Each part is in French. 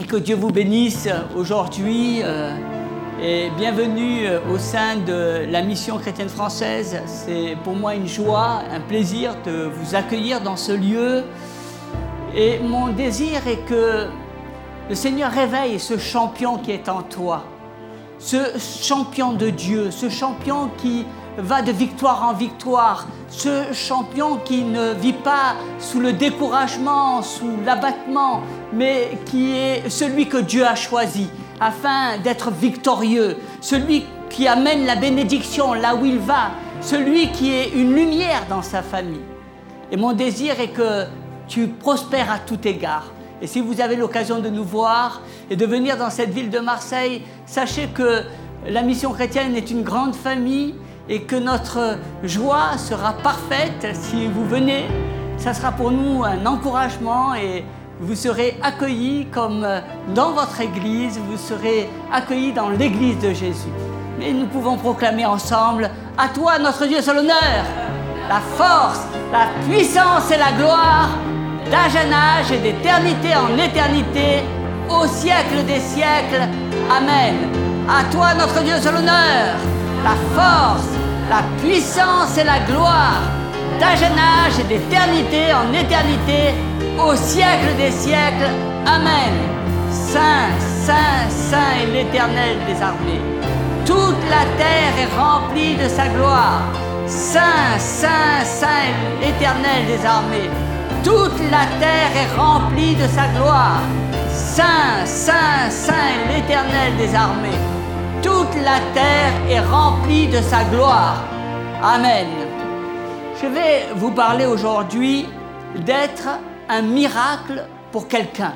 que Dieu vous bénisse aujourd'hui et bienvenue au sein de la mission chrétienne française. C'est pour moi une joie, un plaisir de vous accueillir dans ce lieu. Et mon désir est que le Seigneur réveille ce champion qui est en toi, ce champion de Dieu, ce champion qui va de victoire en victoire, ce champion qui ne vit pas sous le découragement, sous l'abattement, mais qui est celui que Dieu a choisi afin d'être victorieux, celui qui amène la bénédiction là où il va, celui qui est une lumière dans sa famille. Et mon désir est que tu prospères à tout égard. Et si vous avez l'occasion de nous voir et de venir dans cette ville de Marseille, sachez que la mission chrétienne est une grande famille et que notre joie sera parfaite si vous venez. Ça sera pour nous un encouragement et vous serez accueillis comme dans votre église, vous serez accueillis dans l'église de Jésus. Mais nous pouvons proclamer ensemble: à toi notre Dieu soit l'honneur, la force, la puissance et la gloire, d'âge en âge et d'éternité en éternité, au siècle des siècles. Amen. À toi notre Dieu soit l'honneur, la force, la puissance et la gloire, d'âge en âge et d'éternité en éternité, au siècle des siècles. Amen. Saint, Saint, Saint est l'Éternel des armées. Toute la terre est remplie de sa gloire. Saint, Saint, Saint est l'Éternel des armées. Toute la terre est remplie de sa gloire. Saint, Saint, Saint est l'Éternel des armées. Toute la terre est remplie de sa gloire. Amen. Je vais vous parler aujourd'hui d'être un miracle pour quelqu'un.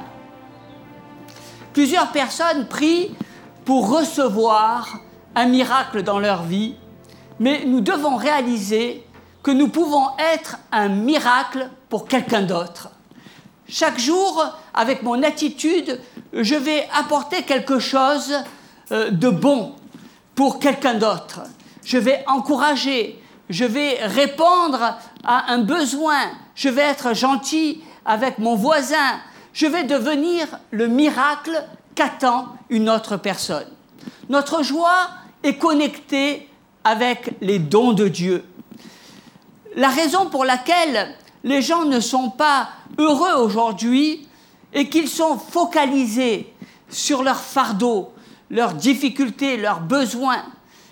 Plusieurs personnes prient pour recevoir un miracle dans leur vie, mais nous devons réaliser que nous pouvons être un miracle pour quelqu'un d'autre. Chaque jour, avec mon attitude, je vais apporter quelque chose de bon pour quelqu'un d'autre. Je vais encourager, je vais répondre à un besoin, je vais être gentil avec mon voisin, je vais devenir le miracle qu'attend une autre personne. Notre joie est connectée avec les dons de Dieu. La raison pour laquelle les gens ne sont pas heureux aujourd'hui est qu'ils sont focalisés sur leurs fardeaux, leurs difficultés, leurs besoins.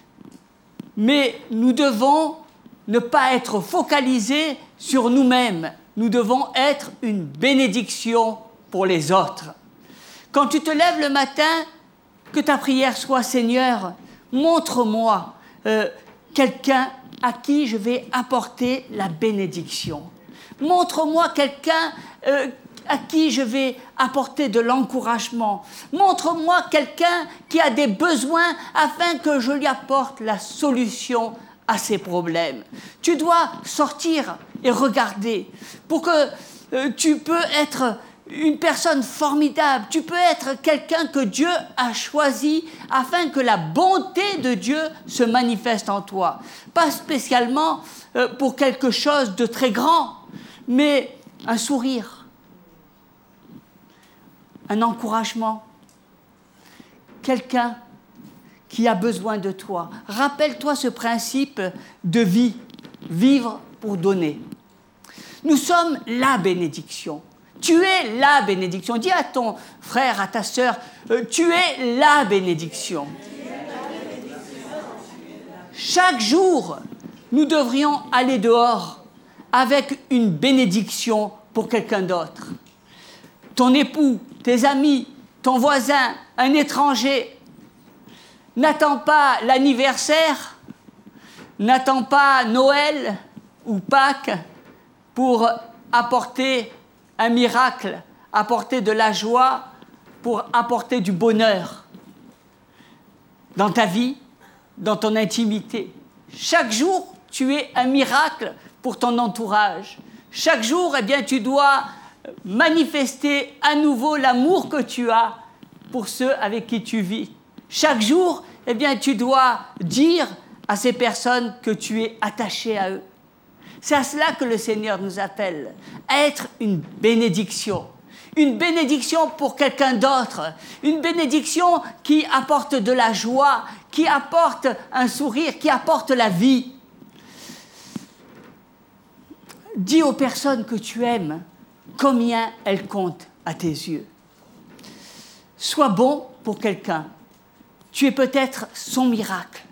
Mais nous devons ne pas être focalisés sur nous-mêmes. Nous devons être une bénédiction pour les autres. Quand tu te lèves le matin, que ta prière soit: Seigneur, montre-moi quelqu'un à qui je vais apporter la bénédiction. Montre-moi quelqu'un à qui je vais apporter de l'encouragement. Montre-moi quelqu'un qui a des besoins afin que je lui apporte la solution à ses problèmes. Tu dois sortir et regarder pour que tu peux être une personne formidable. Tu peux être quelqu'un que Dieu a choisi afin que la bonté de Dieu se manifeste en toi. Pas spécialement pour quelque chose de très grand, mais un sourire, un encouragement, quelqu'un qui a besoin de toi. Rappelle-toi ce principe de vie, vivre pour donner. Nous sommes la bénédiction. Tu es la bénédiction. Dis à ton frère, à ta sœur, tu es la bénédiction. Chaque jour, nous devrions aller dehors avec une bénédiction pour quelqu'un d'autre. Ton époux, tes amis, ton voisin, un étranger. N'attends pas l'anniversaire, n'attends pas Noël ou Pâques pour apporter un miracle, apporter de la joie, pour apporter du bonheur dans ta vie, dans ton intimité. Chaque jour, tu es un miracle pour ton entourage. Chaque jour, tu dois manifester à nouveau l'amour que tu as pour ceux avec qui tu vis. Chaque jour, tu dois dire à ces personnes que tu es attaché à eux. C'est à cela que le Seigneur nous appelle, à être une bénédiction. une bénédiction pour quelqu'un d'autre, une bénédiction qui apporte de la joie, qui apporte un sourire, qui apporte la vie. Dis aux personnes que tu aimes combien elles comptent à tes yeux. Sois bon pour quelqu'un. Tu es peut-être son miracle.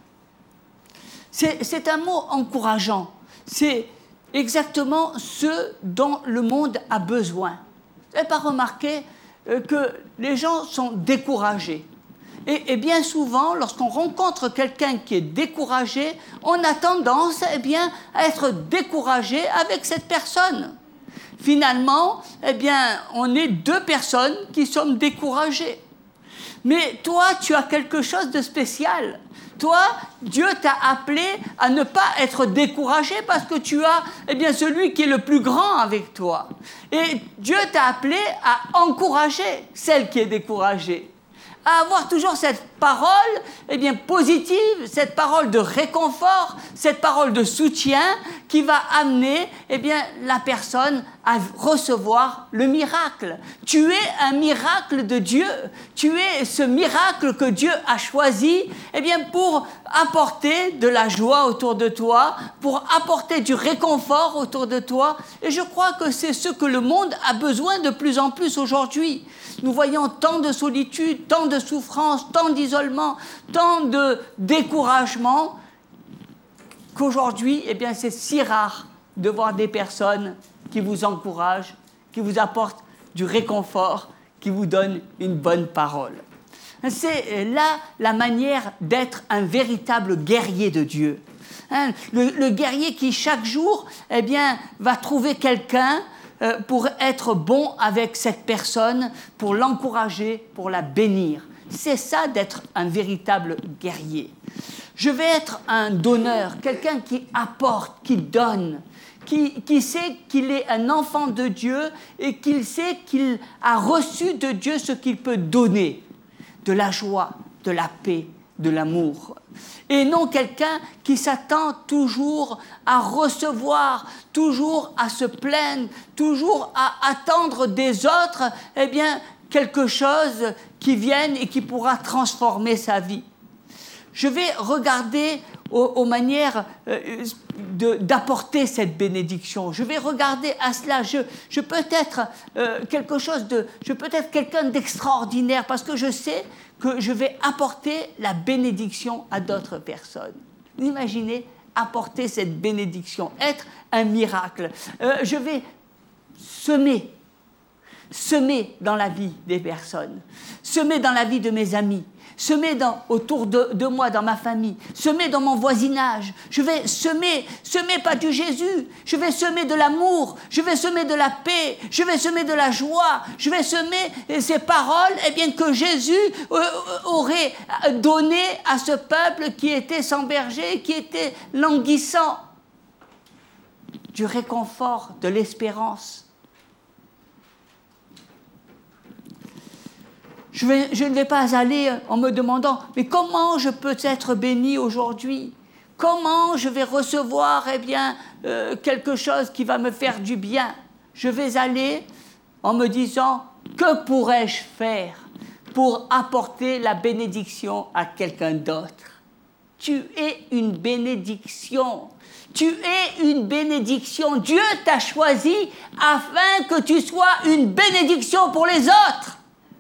C'est un mot encourageant. C'est exactement ce dont le monde a besoin. Vous n'avez pas remarqué que les gens sont découragés. Et bien souvent, lorsqu'on rencontre quelqu'un qui est découragé, on a tendance à être découragé avec cette personne. Finalement, on est deux personnes qui sommes découragées. Mais toi, tu as quelque chose de spécial. Toi, Dieu t'a appelé à ne pas être découragé parce que tu as celui qui est le plus grand avec toi. Et Dieu t'a appelé à encourager celle qui est découragée. À avoir toujours cette parole positive, cette parole de réconfort, cette parole de soutien qui va amener la personne à recevoir le miracle. Tu es un miracle de Dieu. Tu es ce miracle que Dieu a choisi pour apporter de la joie autour de toi, pour apporter du réconfort autour de toi. Et je crois que c'est ce que le monde a besoin de plus en plus aujourd'hui. Nous voyons tant de solitude, tant de souffrance, tant d'isolement, tant de découragement, qu'aujourd'hui, c'est si rare de voir des personnes qui vous encouragent, qui vous apportent du réconfort, qui vous donnent une bonne parole. C'est là la manière d'être un véritable guerrier de Dieu. Le guerrier qui, chaque jour, va trouver quelqu'un pour être bon avec cette personne, pour l'encourager, pour la bénir. C'est ça d'être un véritable guerrier. Je vais être un donneur, quelqu'un qui apporte, qui donne, qui sait qu'il est un enfant de Dieu et qu'il sait qu'il a reçu de Dieu ce qu'il peut donner, de la joie, de la paix, de l'amour. Et non quelqu'un qui s'attend toujours à recevoir, toujours à se plaindre, toujours à attendre des autres, quelque chose qui vienne et qui pourra transformer sa vie. Je vais regarder aux manières d'apporter cette bénédiction. Je vais regarder à cela. Je peux être je peux être quelqu'un d'extraordinaire parce que je sais que je vais apporter la bénédiction à d'autres personnes. Vous imaginez apporter cette bénédiction, être un miracle. Je vais semer dans la vie des personnes, semer dans la vie de mes amis, semer autour de moi, dans ma famille, semer dans mon voisinage. Je vais semer pas du Jésus, je vais semer de l'amour, je vais semer de la paix, je vais semer de la joie, je vais semer ces paroles que Jésus aurait données à ce peuple qui était sans berger, qui était languissant. Du réconfort, de l'espérance. Je ne vais pas aller en me demandant « Mais comment je peux être béni aujourd'hui ? Comment je vais recevoir quelque chose qui va me faire du bien ?» Je vais aller en me disant « Que pourrais-je faire pour apporter la bénédiction à quelqu'un d'autre ?» Tu es une bénédiction. Tu es une bénédiction. Dieu t'a choisi afin que tu sois une bénédiction pour les autres.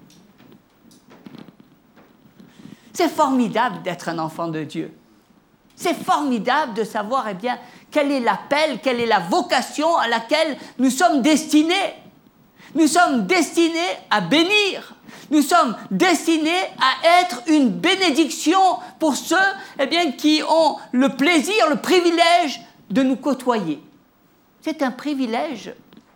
C'est formidable d'être un enfant de Dieu. C'est formidable de savoir quel est l'appel, quelle est la vocation à laquelle nous sommes destinés. Nous sommes destinés à bénir. Nous sommes destinés à être une bénédiction pour ceux qui ont le plaisir, le privilège de nous côtoyer. C'est un privilège.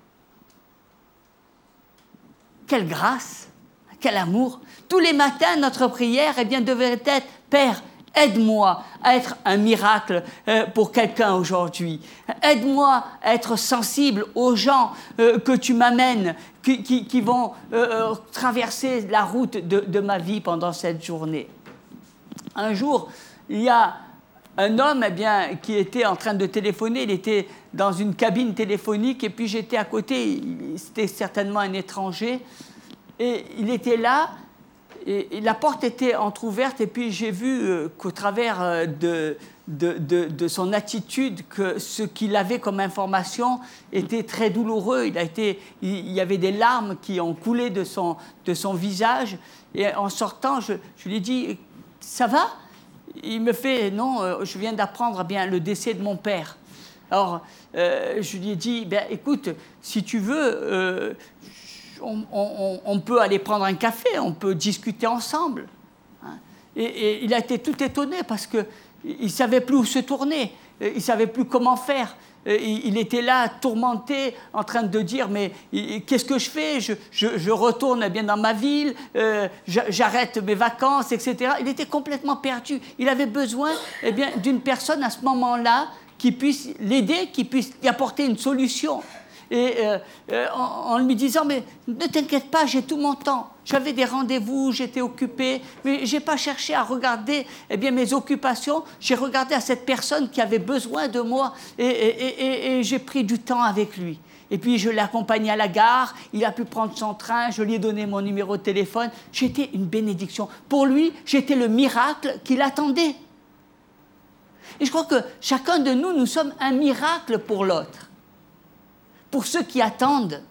Quelle grâce, quel amour. Tous les matins, notre prière devrait être « Père, aide-moi à être un miracle pour quelqu'un aujourd'hui. Aide-moi à être sensible aux gens que tu m'amènes, qui vont traverser la route de ma vie pendant cette journée. » Un jour, il y a un homme qui était en train de téléphoner, il était dans une cabine téléphonique et puis j'étais à côté, c'était certainement un étranger, et il était là, et la porte était entrouverte et puis j'ai vu qu'au travers de son attitude, que ce qu'il avait comme information était très douloureux. Il y avait des larmes qui ont coulé de son visage, et en sortant, je lui ai dit « Ça va ?» Il me fait « Non, je viens d'apprendre le décès de mon père. » Alors, je lui ai dit « Écoute, si tu veux, on peut aller prendre un café, on peut discuter ensemble. » Et il a été tout étonné parce qu'il ne savait plus où se tourner, il ne savait plus comment faire. Il était là, tourmenté, en train de dire « Mais qu'est-ce que je fais ? Je retourne dans ma ville, j'arrête mes vacances, etc. » Il était complètement perdu. Il avait besoin d'une personne à ce moment-là qui puisse l'aider, qui puisse lui apporter une solution. Et en lui disant « Mais ne t'inquiète pas, j'ai tout mon temps. J'avais des rendez-vous, j'étais occupé, mais je n'ai pas cherché à regarder mes occupations. J'ai regardé à cette personne qui avait besoin de moi et j'ai pris du temps avec lui. Et puis je l'ai accompagné à la gare, il a pu prendre son train, je lui ai donné mon numéro de téléphone. J'étais une bénédiction. Pour lui, j'étais le miracle qu'il attendait. Et je crois que chacun de nous, nous sommes un miracle pour l'autre. Pour ceux qui attendent.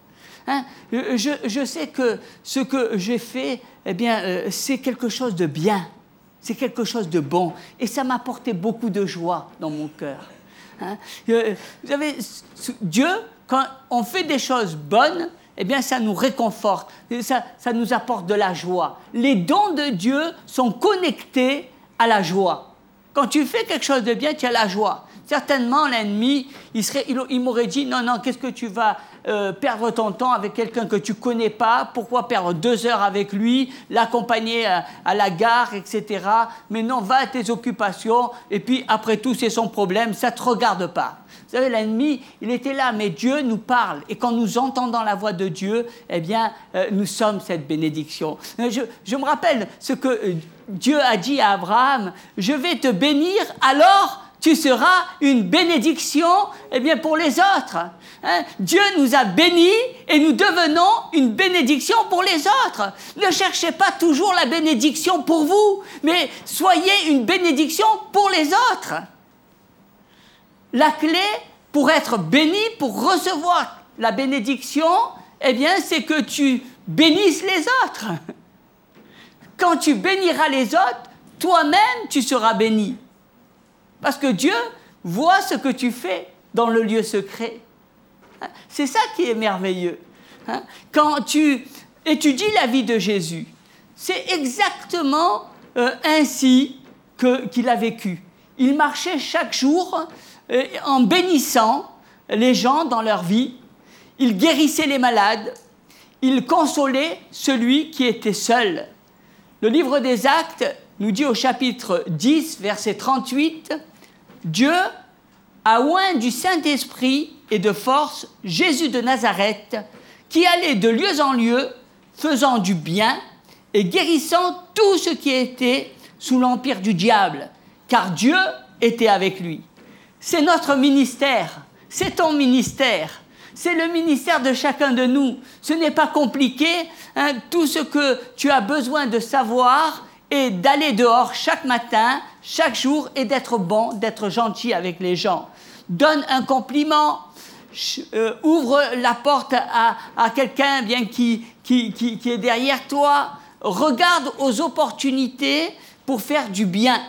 Je sais que ce que j'ai fait, c'est quelque chose de bien, c'est quelque chose de bon, et ça m'a apporté beaucoup de joie dans mon cœur. Vous savez, Dieu, quand on fait des choses bonnes, ça nous réconforte, ça nous apporte de la joie. Les dons de Dieu sont connectés à la joie. Quand tu fais quelque chose de bien, tu as la joie. Certainement, l'ennemi, il m'aurait dit « Non, qu'est-ce que tu vas perdre ton temps avec quelqu'un que tu ne connais pas? Pourquoi perdre 2 heures avec lui, l'accompagner à la gare, etc. Mais non, va à tes occupations, et puis après tout, c'est son problème, ça ne te regarde pas. » Vous savez, l'ennemi, il était là, mais Dieu nous parle. Et quand nous entendons la voix de Dieu, nous sommes cette bénédiction. Je me rappelle ce que Dieu a dit à Abraham « Je vais te bénir, alors tu seras une bénédiction pour les autres. » Dieu nous a bénis et nous devenons une bénédiction pour les autres. Ne cherchez pas toujours la bénédiction pour vous, mais soyez une bénédiction pour les autres. La clé pour être béni, pour recevoir la bénédiction, c'est que tu bénisses les autres. Quand tu béniras les autres, toi-même, tu seras béni. Parce que Dieu voit ce que tu fais dans le lieu secret. C'est ça qui est merveilleux. Quand tu étudies la vie de Jésus, c'est exactement ainsi qu'il a vécu. Il marchait chaque jour en bénissant les gens dans leur vie. Il guérissait les malades. Il consolait celui qui était seul. Le livre des Actes nous dit au chapitre 10, verset 38, « Dieu a oint du Saint-Esprit et de force Jésus de Nazareth, qui allait de lieu en lieu, faisant du bien et guérissant tout ce qui était sous l'empire du diable, car Dieu était avec lui. » C'est notre ministère, c'est ton ministère, c'est le ministère de chacun de nous. Ce n'est pas compliqué, tout ce que tu as besoin de savoir est d'aller dehors chaque matin, chaque jour, et d'être bon, d'être gentil avec les gens. Donne un compliment, ouvre la porte à quelqu'un qui est derrière toi, regarde aux opportunités pour faire du bien.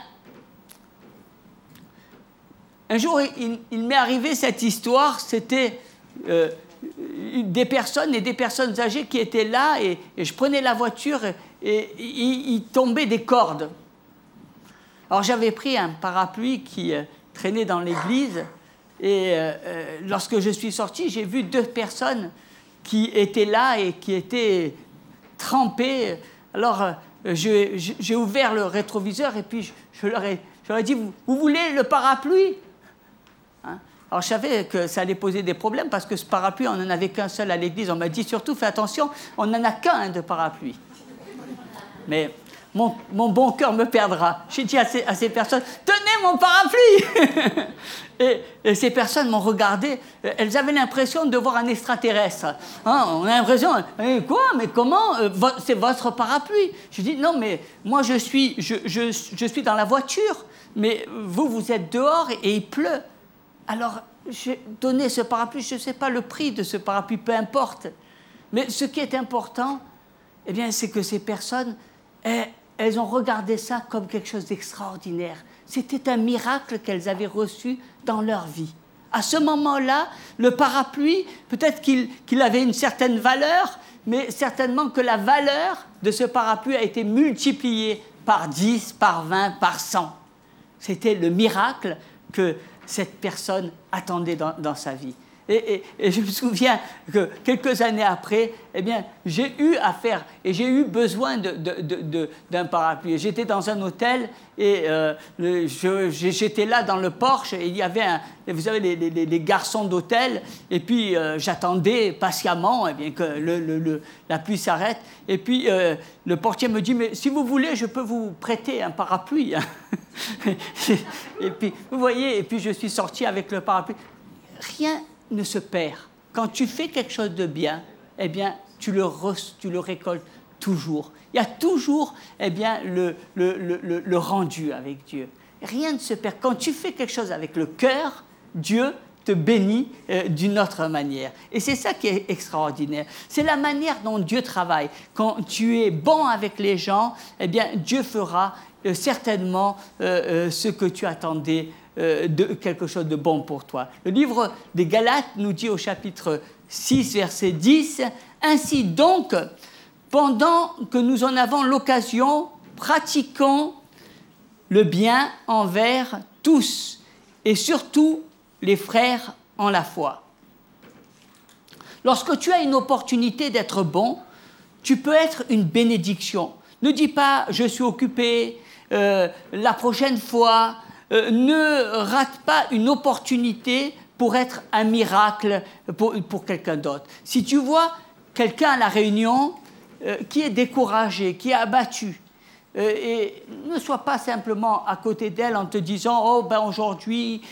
Un jour, il m'est arrivé cette histoire, c'était des personnes âgées qui étaient là, et je prenais la voiture et il tombait des cordes. Alors j'avais pris un parapluie qui traînait dans l'église, et lorsque je suis sorti, j'ai vu 2 personnes qui étaient là et qui étaient trempées. Alors j'ai ouvert le rétroviseur et puis je leur ai dit « Vous voulez le parapluie ?» Alors je savais que ça allait poser des problèmes parce que ce parapluie, on n'en avait qu'un seul à l'église. On m'a dit surtout, fais attention, on n'en a qu'un de parapluie. Mais mon bon cœur me perdra. J'ai dit à ces personnes, tenez mon parapluie. Et ces personnes m'ont regardé, elles avaient l'impression de voir un extraterrestre. Hein, on a l'impression, quoi, mais comment, c'est votre parapluie? Je dis, non, mais moi je suis dans la voiture, mais vous êtes dehors et il pleut. Alors, j'ai donné ce parapluie, je ne sais pas le prix de ce parapluie, peu importe. Mais ce qui est important, eh bien, c'est que ces personnes, elles ont regardé ça comme quelque chose d'extraordinaire. C'était un miracle qu'elles avaient reçu dans leur vie. À ce moment-là, le parapluie, peut-être qu'il avait une certaine valeur, mais certainement que la valeur de ce parapluie a été multipliée par 10, par 20, par 100. C'était le miracle que cette personne attendait dans sa vie. Et je me souviens que quelques années après, eh bien, j'ai eu affaire et j'ai eu besoin d'un parapluie. J'étais dans un hôtel et j'étais là dans le porche et il y avait, vous savez, les garçons d'hôtel. Et puis, j'attendais patiemment eh bien, que la pluie s'arrête. Et puis, le portier me dit, mais si vous voulez, je peux vous prêter un parapluie. Et puis, vous voyez, et puis je suis sorti avec le parapluie. Rien ne se perd. Quand tu fais quelque chose de bien, eh bien, tu le récoltes toujours. Il y a toujours eh bien, le rendu avec Dieu. Rien ne se perd. Quand tu fais quelque chose avec le cœur, Dieu te bénit d'une autre manière. Et c'est ça qui est extraordinaire. C'est la manière dont Dieu travaille. Quand tu es bon avec les gens, eh bien, Dieu fera certainement ce que tu attendais de quelque chose de bon pour toi. Le livre des Galates nous dit au chapitre 6, verset 10, « Ainsi donc, pendant que nous en avons l'occasion, pratiquons le bien envers tous, et surtout les frères en la foi. » Lorsque tu as une opportunité d'être bon, tu peux être une bénédiction. Ne dis pas « je suis occupé », la prochaine fois, ne rate pas une opportunité pour être un miracle pour quelqu'un d'autre. Si tu vois quelqu'un à la réunion qui est découragé, qui est abattu, et ne sois pas simplement à côté d'elle en te disant « Oh, ben aujourd'hui,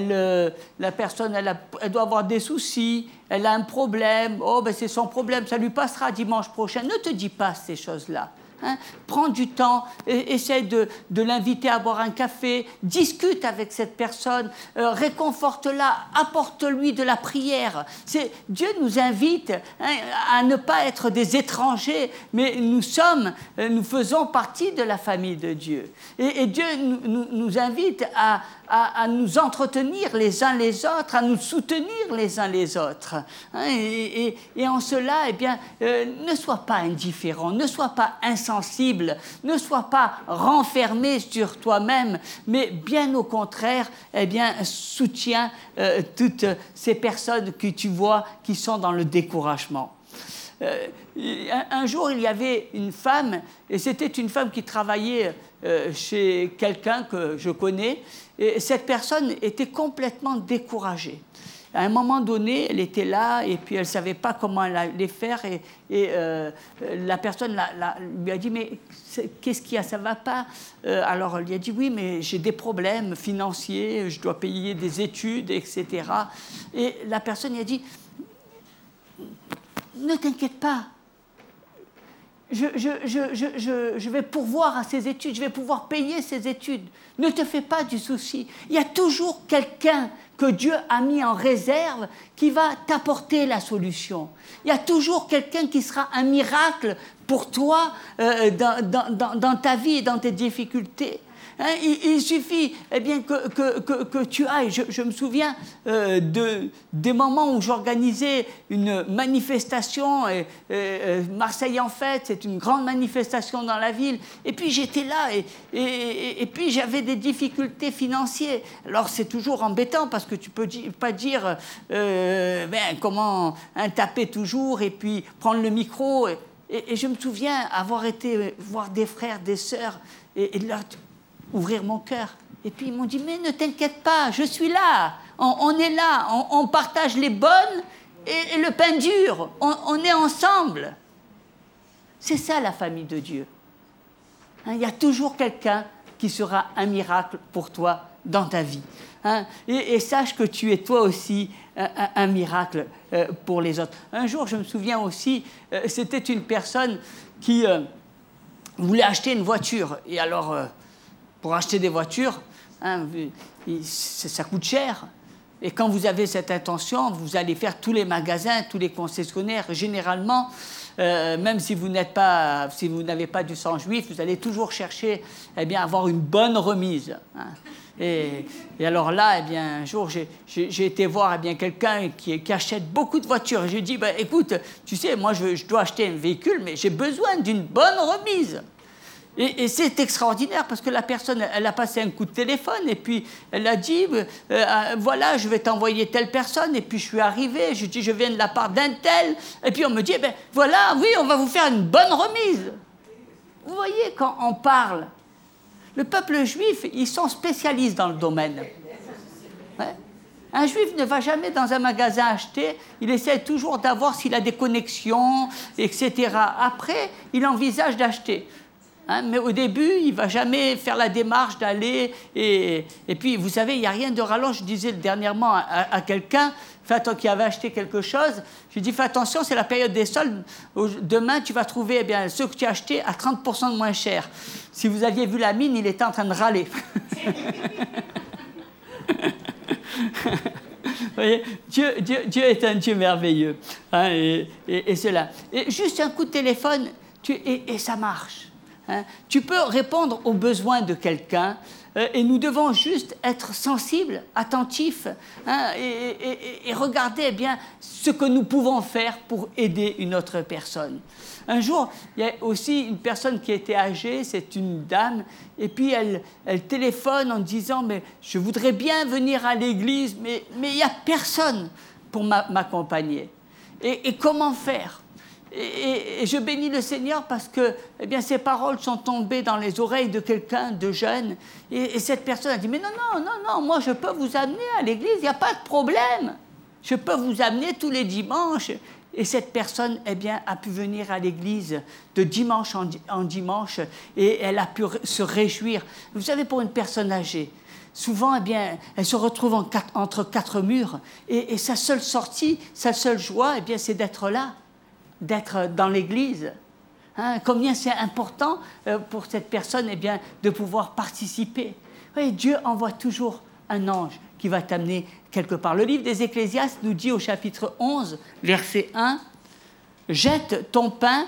la personne, elle doit avoir des soucis, elle a un problème, oh, ben c'est son problème, ça lui passera dimanche prochain. » Ne te dis pas ces choses-là. Hein? Prends du temps, essaie de l'inviter à boire un café, discute avec cette personne, réconforte-la, apporte-lui de la prière. Dieu nous invite à ne pas être des étrangers, mais nous faisons partie de la famille de Dieu. Et Dieu nous invite à nous entretenir les uns les autres, à nous soutenir les uns les autres. Hein, et en cela, eh bien, ne sois pas indifférent, ne sois pas insensible, ne sois pas renfermé sur toi-même, mais bien au contraire, eh bien, soutiens toutes ces personnes que tu vois qui sont dans le découragement. Un jour, il y avait une femme, et c'était une femme qui travaillait chez quelqu'un que je connais, et cette personne était complètement découragée. À un moment donné, elle était là, et puis elle ne savait pas comment elle allait faire, et la personne lui a dit « Mais qu'est-ce qu'il y a, ça ne va pas ?» Alors elle lui a dit « Oui, mais j'ai des problèmes financiers, je dois payer des études, etc. » Et la personne lui a dit « Ne t'inquiète pas, je vais pourvoir à ces études, je vais pouvoir payer ces études. Ne te fais pas du souci. Il y a toujours quelqu'un que Dieu a mis en réserve qui va t'apporter la solution. Il y a toujours quelqu'un qui sera un miracle pour toi dans ta vie et dans tes difficultés. » Hein, il suffit eh bien, que tu ailles. Je me souviens des moments où j'organisais une manifestation, Marseille en fête, c'est une grande manifestation dans la ville, et puis j'étais là, et puis j'avais des difficultés financières. Alors c'est toujours embêtant, parce que tu ne peux pas dire comment taper toujours, et puis prendre le micro. Et je me souviens avoir été voir des frères, des sœurs, et leur ouvrir mon cœur. Et puis ils m'ont dit « Mais ne t'inquiète pas, je suis là, on est là, on partage les bonnes et le pain dur, on est ensemble. » C'est ça la famille de Dieu. Hein, il y a toujours quelqu'un qui sera un miracle pour toi dans ta vie. Hein? Et sache que tu es toi aussi un miracle pour les autres. Un jour, je me souviens aussi, c'était une personne qui voulait acheter une voiture. Et alors, pour acheter des voitures, hein, ça coûte cher. Et quand vous avez cette intention, vous allez faire tous les magasins, tous les concessionnaires. Généralement, même si vous n'avez pas du sang juif, vous allez toujours chercher à avoir une bonne remise. Hein. Et alors là, un jour, j'ai été voir quelqu'un qui achète beaucoup de voitures. J'ai dit, écoute, tu sais, moi, je dois acheter un véhicule, mais j'ai besoin d'une bonne remise. Et c'est extraordinaire parce que la personne, elle a passé un coup de téléphone et puis elle a dit, voilà, je vais t'envoyer telle personne. Et puis je suis arrivé, je dis, je viens de la part d'un tel. Et puis on me dit, voilà, oui, on va vous faire une bonne remise. Vous voyez, quand on parle, le peuple juif, ils sont spécialistes dans le domaine. Ouais. Un juif ne va jamais dans un magasin acheter, il essaie toujours d'avoir s'il a des connexions, etc. Après, il envisage d'acheter. Hein, mais au début, il ne va jamais faire la démarche d'aller. Et puis, vous savez, il n'y a rien de ralent. Je disais dernièrement à quelqu'un qui avait acheté quelque chose, je lui ai dit, fais attention, c'est la période des soldes. Demain, tu vas trouver ceux que tu as achetés à 30% de moins cher. Si vous aviez vu la mine, il était en train de râler. Vous voyez, Dieu est un Dieu merveilleux. Hein, et cela. Et juste un coup de téléphone, et ça marche. Hein. Tu peux répondre aux besoins de quelqu'un et nous devons juste être sensibles, attentifs hein, et regarder ce que nous pouvons faire pour aider une autre personne. Un jour, il y a aussi une personne qui était âgée, c'est une dame, et puis elle téléphone en disant « mais je voudrais bien venir à l'église, mais il n'y a personne pour m'accompagner. » Et comment faire ? Et je bénis le Seigneur parce que ces paroles sont tombées dans les oreilles de quelqu'un de jeune. Et cette personne a dit, mais non, moi je peux vous amener à l'église, il n'y a pas de problème. Je peux vous amener tous les dimanches. Et cette personne a pu venir à l'église de dimanche en dimanche et elle a pu se réjouir. Vous savez, pour une personne âgée, souvent, elle se retrouve entre quatre murs et sa seule sortie, sa seule joie, c'est d'être là. D'être dans l'église. Hein, combien c'est important pour cette personne de pouvoir participer. Oui, Dieu envoie toujours un ange qui va t'amener quelque part. Le livre des Ecclésiastes nous dit au chapitre 11, verset 1, « Jette ton pain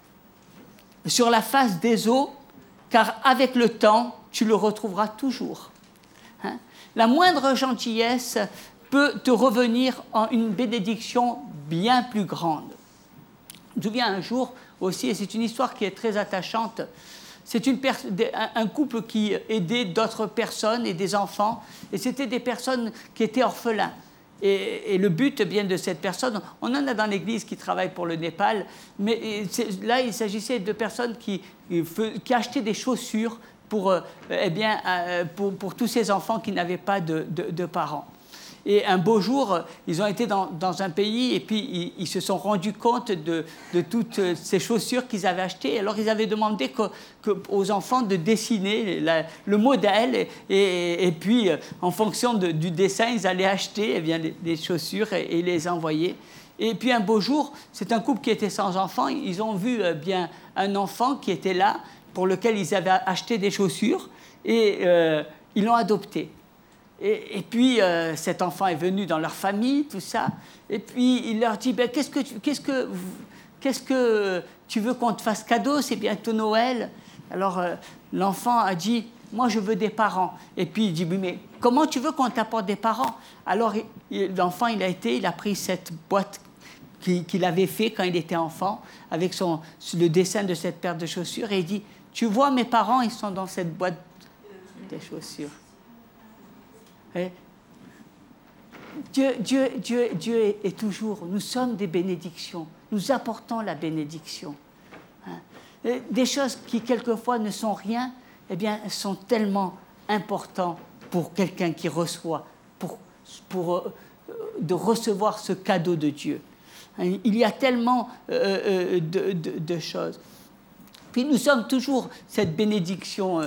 sur la face des eaux, car avec le temps, tu le retrouveras toujours. » Hein, la moindre gentillesse peut te revenir en une bénédiction bien plus grande. Je me souviens un jour aussi, et c'est une histoire qui est très attachante, c'est un couple qui aidait d'autres personnes et des enfants, et c'était des personnes qui étaient orphelins. Et le but de cette personne, on en a dans l'église qui travaille pour le Népal, mais là il s'agissait de personnes qui achetaient des chaussures pour tous ces enfants qui n'avaient pas de parents. Et un beau jour, ils ont été dans un pays et puis ils se sont rendus compte de toutes ces chaussures qu'ils avaient achetées. Alors, ils avaient demandé aux enfants de dessiner le modèle et puis, en fonction du dessin, ils allaient acheter des chaussures et les envoyer. Et puis, un beau jour, c'est un couple qui était sans enfants. Ils ont vu un enfant qui était là, pour lequel ils avaient acheté des chaussures et ils l'ont adopté. Et puis, cet enfant est venu dans leur famille, tout ça. Et puis, il leur dit, qu'est-ce que tu veux qu'on te fasse cadeau? C'est bientôt Noël. Alors, l'enfant a dit, moi, je veux des parents. Et puis, il dit, mais comment tu veux qu'on t'apporte des parents? Alors, l'enfant, il a pris cette boîte qu'il avait fait quand il était enfant, avec le dessin de cette paire de chaussures, et il dit, tu vois, mes parents, ils sont dans cette boîte de chaussures. Dieu est toujours, nous sommes des bénédictions, nous apportons la bénédiction. Hein? Des choses qui quelquefois ne sont rien, sont tellement importantes pour quelqu'un qui reçoit, de recevoir ce cadeau de Dieu. Hein? Il y a tellement de choses. Puis nous sommes toujours cette bénédiction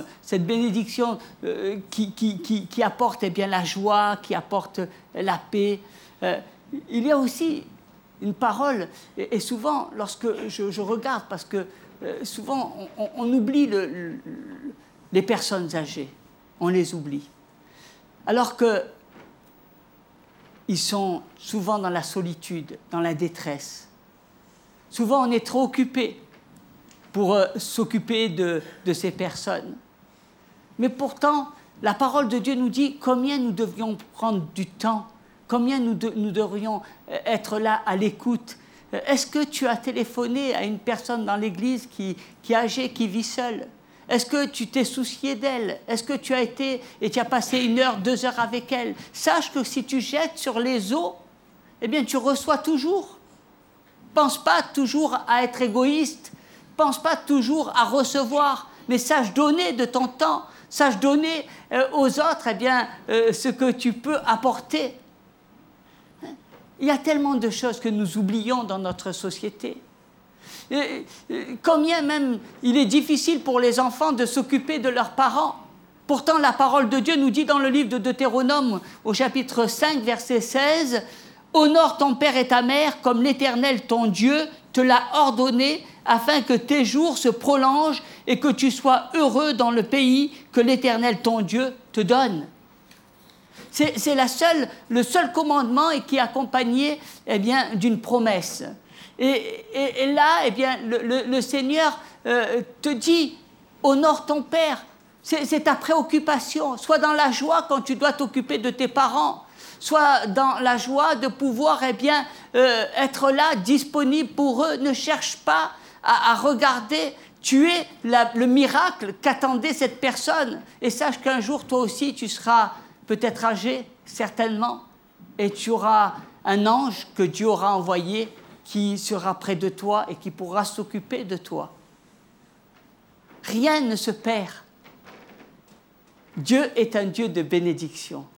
qui apporte eh bien, la joie, qui apporte la paix. Il y a aussi une parole, et souvent, lorsque je regarde, parce que souvent on oublie les personnes âgées, on les oublie. Alors qu'ils sont souvent dans la solitude, dans la détresse. Souvent on est trop occupé pour s'occuper de ces personnes. Mais pourtant, la parole de Dieu nous dit combien nous devrions prendre du temps, combien nous devrions être là à l'écoute. Est-ce que tu as téléphoné à une personne dans l'église qui est âgée, qui vit seule? Est-ce que tu t'es soucié d'elle? Est-ce que tu as été et tu as passé 1 heure, 2 heures avec elle? Sache que si tu jettes sur les eaux, eh bien tu reçois toujours. Pense pas toujours à être égoïste. Pense pas toujours à recevoir, mais sache donner de ton temps, sache donner aux autres eh bien, ce que tu peux apporter. Il y a tellement de choses que nous oublions dans notre société. Combien même il est difficile pour les enfants de s'occuper de leurs parents. Pourtant, la parole de Dieu nous dit dans le livre de Deutéronome, au chapitre 5, verset 16, « Honore ton père et ta mère comme l'Éternel ton Dieu te l'a ordonné, afin que tes jours se prolongent et que tu sois heureux dans le pays que l'Éternel ton Dieu te donne. » C'est le seul commandement et qui est accompagné eh bien, d'une promesse. Et là, eh bien, le Seigneur te dit, honore ton père, c'est ta préoccupation. Sois dans la joie quand tu dois t'occuper de tes parents. Sois dans la joie de pouvoir eh bien, être là, disponible pour eux. Ne cherche pas à regarder. Tu es le miracle qu'attendait cette personne. Et sache qu'un jour, toi aussi, tu seras peut-être âgé, certainement, et tu auras un ange que Dieu aura envoyé qui sera près de toi et qui pourra s'occuper de toi. Rien ne se perd. Dieu est un Dieu de bénédiction.